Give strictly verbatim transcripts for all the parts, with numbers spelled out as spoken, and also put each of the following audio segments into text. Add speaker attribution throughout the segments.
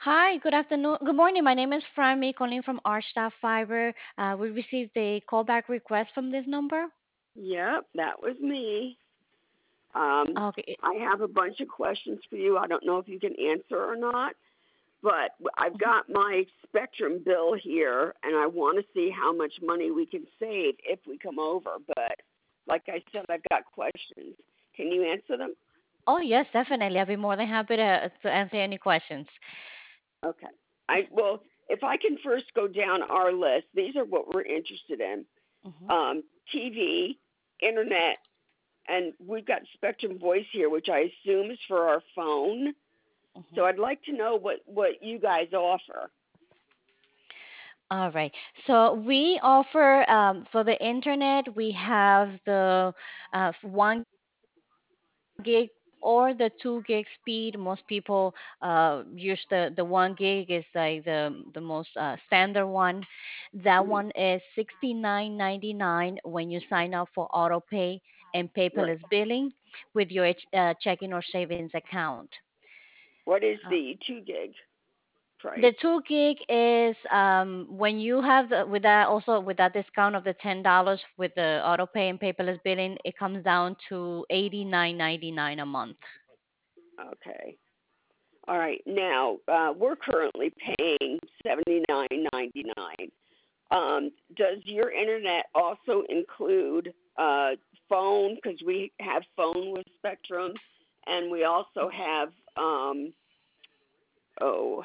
Speaker 1: Hi, good afternoon. Good morning. My name is Fran, calling from Archstaff Fiber. Uh, we received a callback request from this number.
Speaker 2: Yep, that was me. Um,
Speaker 1: Okay.
Speaker 2: I have a bunch of questions for you. I don't know if you can answer or not, but I've
Speaker 1: Mhm.
Speaker 2: got my Spectrum bill here, and I want to see how much money we can save if we come over. But like I said, I've got questions. Can you answer them?
Speaker 1: Oh, yes, definitely. I'll be more than happy to, to answer any questions.
Speaker 2: Okay. I well, if I can first go down our list, these are what we're interested in:
Speaker 1: Hmm.
Speaker 2: um, T V, internet, and we've got Spectrum Voice here, which I assume is for our phone. So
Speaker 1: Hmm.
Speaker 2: I'd like to know what what you guys offer.
Speaker 1: All right. So we offer um, for the internet, we have the uh, one gig or the two gig speed. Most people uh, use the, the one gig is like the the most uh, standard one. That
Speaker 2: Hmm.
Speaker 1: one is sixty nine ninety nine when you sign up for auto pay and
Speaker 2: Right.
Speaker 1: paperless billing with your uh, checking or savings account.
Speaker 2: What is
Speaker 1: Uh,
Speaker 2: the two gig price?
Speaker 1: the two gig is um, when you have the, with that also with that discount of the ten dollars with the auto pay and paperless billing, it comes down to eighty nine ninety nine a month.
Speaker 2: Okay. All right. Now uh, we're currently paying seventy nine ninety nine. Um, does your internet also include uh, phone? Because we have phone with Spectrum, and we also have um, oh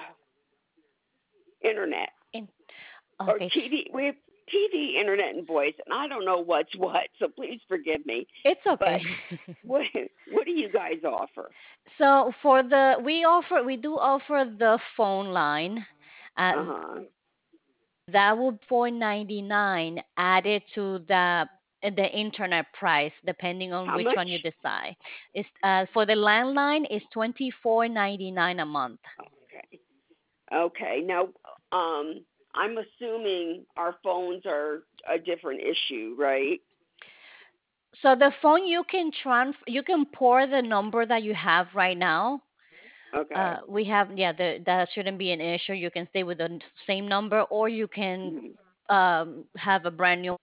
Speaker 2: internet
Speaker 1: In,
Speaker 2: or
Speaker 1: okay.
Speaker 2: T V. We have T V, internet, and voice, and I don't know what's what, so please forgive me.
Speaker 1: It's okay.
Speaker 2: But what what do you guys offer?
Speaker 1: So for the we offer we do offer the phone line. Uh,
Speaker 2: Uh huh.
Speaker 1: that would four ninety nine added to the the internet price depending on
Speaker 2: How
Speaker 1: which
Speaker 2: much?
Speaker 1: one you decide. It's uh, for the landline is twenty four ninety nine a month.
Speaker 2: Okay. Okay. Now, um, I'm assuming our phones are a different issue, right?
Speaker 1: So the phone you can trans you can pour the number that you have right now.
Speaker 2: Okay.
Speaker 1: Uh, we have yeah the, that shouldn't be an issue. You can stay with the n- same number or you can
Speaker 2: Mhm.
Speaker 1: um, have a brand new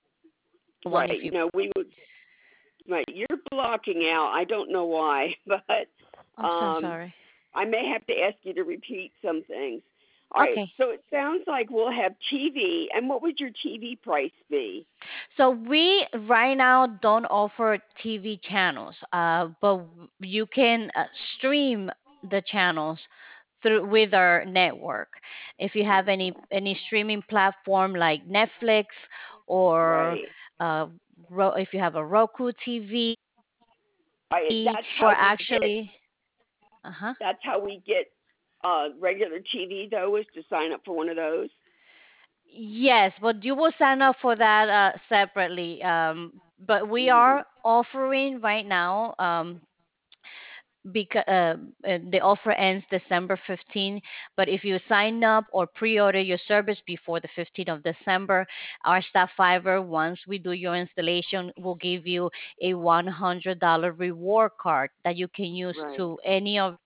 Speaker 1: one if
Speaker 2: Right.
Speaker 1: you.
Speaker 2: No, we would. Right. You're blocking out. I don't know why, but
Speaker 1: I'm so
Speaker 2: um,
Speaker 1: sorry.
Speaker 2: I may have to ask you to repeat some things. All right.
Speaker 1: Okay.
Speaker 2: So it sounds like we'll have T V. And what would your T V price be?
Speaker 1: So we right now don't offer T V channels, uh, but you can uh, stream the channels through with our network. If you have any any streaming platform like Netflix or
Speaker 2: Right.
Speaker 1: uh, Ro- if you have a Roku T
Speaker 2: I,
Speaker 1: V
Speaker 2: that's
Speaker 1: or
Speaker 2: how we get.
Speaker 1: actually, uh-huh.
Speaker 2: That's how we get uh, regular T V though, is to sign up for one of those.
Speaker 1: Yes, but you will sign up for that uh, separately. Um, but we
Speaker 2: Mhm.
Speaker 1: are offering right now um, because uh, uh, the offer ends December fifteenth. But if you sign up or pre-order your service before the fifteenth of December, our staff fiber, once we do your installation, will give you a one hundred dollars reward card that you can use
Speaker 2: Right.
Speaker 1: to any of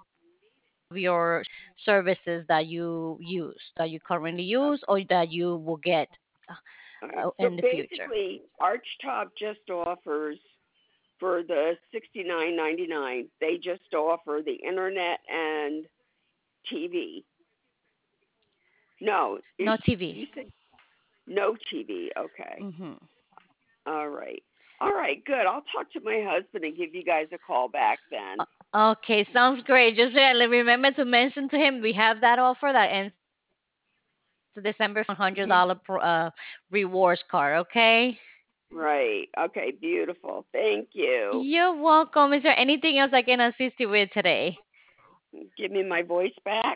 Speaker 1: your services that you use, that you currently use,
Speaker 2: Okay.
Speaker 1: or that you will get
Speaker 2: All right.
Speaker 1: uh,
Speaker 2: So
Speaker 1: in the future.
Speaker 2: basically, Archtop just offers for the sixty nine ninety nine. They just offer the internet and T V. No, you
Speaker 1: No T V.
Speaker 2: you said no T V. Okay.
Speaker 1: Hmm.
Speaker 2: All right. All right. Good. I'll talk to my husband and give you guys a call back then.
Speaker 1: Okay, sounds great. Just uh, remember to mention to him we have that offer that ends December one hundred
Speaker 2: He's
Speaker 1: dollar pro, uh, rewards card. Okay.
Speaker 2: right. Okay. Beautiful. Thank you.
Speaker 1: You're welcome. Is there anything else I can assist you with today?
Speaker 2: Give me my voice back.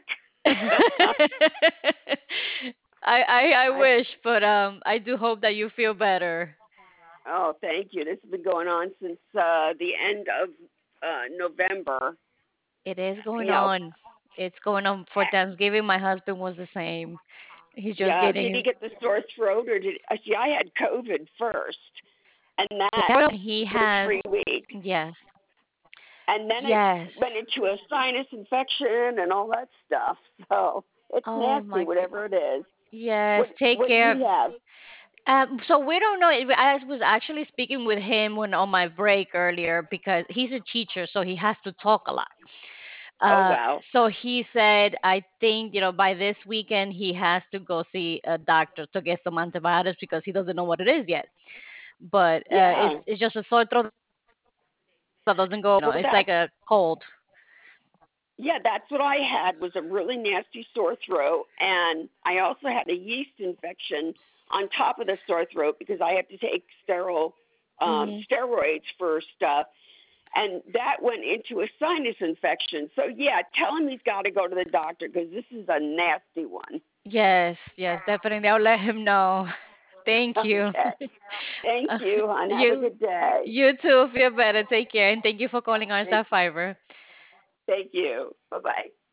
Speaker 1: I, I I
Speaker 2: I
Speaker 1: wish, but um, I do hope that you feel better.
Speaker 2: Oh, thank you. This has been going on since uh, the end of uh, November.
Speaker 1: It is going
Speaker 2: You know,
Speaker 1: on. It's going on for
Speaker 2: eh,
Speaker 1: Thanksgiving. My husband was the same. He's just
Speaker 2: yeah. Did he
Speaker 1: getting
Speaker 2: get the sore throat, or did uh, see? I had COVID first, and that
Speaker 1: he
Speaker 2: for
Speaker 1: has
Speaker 2: three weeks.
Speaker 1: yes.
Speaker 2: and then it went
Speaker 1: Yes.
Speaker 2: into a sinus infection and all that stuff. So it's
Speaker 1: Oh
Speaker 2: nasty,
Speaker 1: my
Speaker 2: whatever
Speaker 1: goodness.
Speaker 2: it is. What
Speaker 1: Yes, take
Speaker 2: what did
Speaker 1: care.
Speaker 2: he have?
Speaker 1: Um, so we don't know. I was actually speaking with him when on my break earlier because he's a teacher, so he has to talk a lot.
Speaker 2: Oh
Speaker 1: Uh,
Speaker 2: wow.
Speaker 1: so he said, I think, you know, by this weekend he has to go see a doctor to get some antibiotics because he doesn't know what it is yet. But uh,
Speaker 2: Yeah.
Speaker 1: it's it's just a sore throat that doesn't go, you know,
Speaker 2: Well,
Speaker 1: it's like
Speaker 2: that's
Speaker 1: a cold.
Speaker 2: yeah, that's what I had was a really nasty sore throat, and I also had a yeast infection on top of the sore throat because I had to take sterile um,
Speaker 1: Hmm.
Speaker 2: steroids for stuff, and that went into a sinus infection. So yeah, tell him he's got to go to the doctor because this is a nasty one.
Speaker 1: Yes, yes, definitely. I'll let him know. Thank you.
Speaker 2: Okay. Thank
Speaker 1: Uh,
Speaker 2: you, and have a
Speaker 1: you
Speaker 2: good day.
Speaker 1: you too. Feel better. Take care, and thank you for calling our
Speaker 2: Thank,
Speaker 1: Star Fiber.
Speaker 2: thank you. Bye bye.